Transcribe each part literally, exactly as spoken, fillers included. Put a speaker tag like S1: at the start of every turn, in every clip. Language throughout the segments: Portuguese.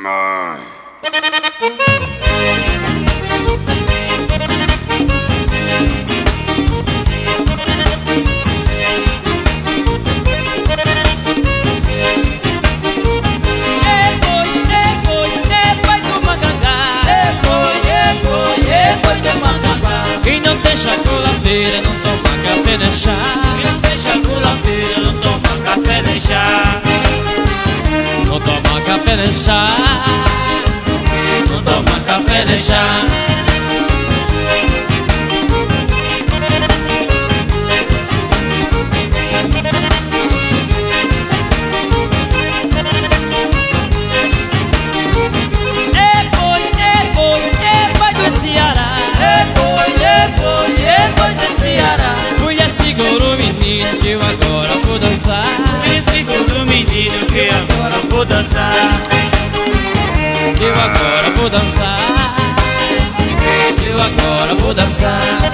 S1: mãe.
S2: Quem não tem chocolateira não toma café nem chá.
S3: Quem não tem chocolateira não toma café nem chá.
S2: Não toma café nem chá.
S3: Não toma café nem chá.
S2: É boi, é boi, é boi do Ceará.
S3: É boi, é boi, é boi do Ceará.
S2: Mulher, segura o menino que eu agora vou dançar.
S3: Me segura o menino que agora vou dançar.
S2: Eu agora vou dançar. Eu agora vou dançar.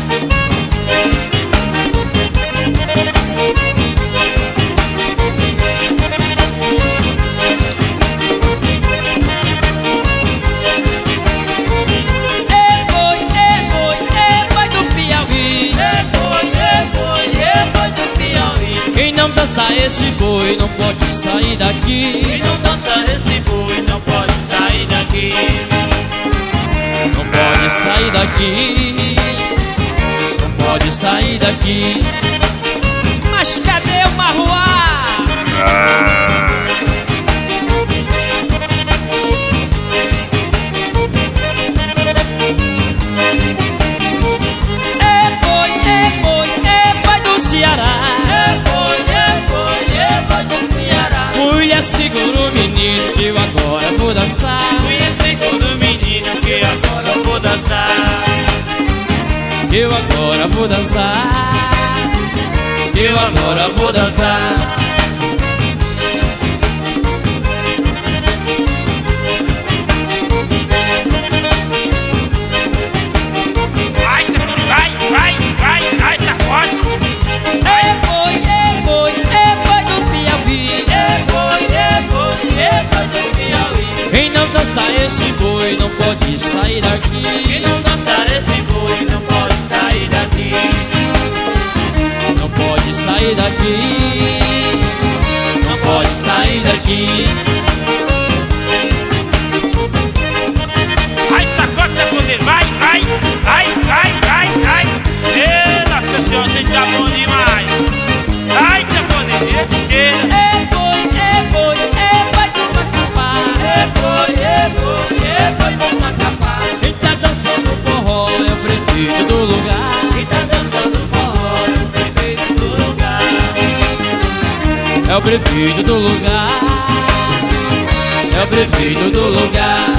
S2: É boi, é boi, é boi do Piauí.
S3: É boi, é boi, é boi do Piauí.
S2: Quem não dança esse boi não pode sair daqui.
S3: Quem não dança esse boi não pode sair daqui.
S2: Não pode sair daqui. Não pode sair daqui. Mas cadê o marruá? É boi, é boi, é boi do Ceará.
S3: É boi, é boi, é boi do Ceará.
S2: Mulher, segura o menino que eu agora vou dançar.
S3: Me segura o menino que agora vou dançar.
S2: Eu agora vou dançar. Eu agora vou dançar.
S3: Vai, vai, vai, vai, vai, sacode.
S2: É boi, é boi, é boi do Piauí.
S3: É boi, é boi, é boi do Piauí.
S2: Quem não dança esse boi não pode sair
S3: Quem
S2: daqui.
S3: não dançar esse boi não pode sair daqui.
S2: Não pode sair daqui. Não pode sair daqui.
S3: Vai, sacode, sacodeiro, vai, vai, vai, vai, vai, vai. Ê, Nossa Senhora, você tá bom demais. Vai, sacodeiro, direita, esquerda.
S2: É boi, é boi, é boi do Macapá.
S3: É boi, é boi, é boi do Macapá.
S2: Quem tá dançando forró é o prefeito do lugar.
S3: Quem tá dançando forró é o prefeito do lugar.
S2: É o prefeito do lugar. É o prefeito do lugar.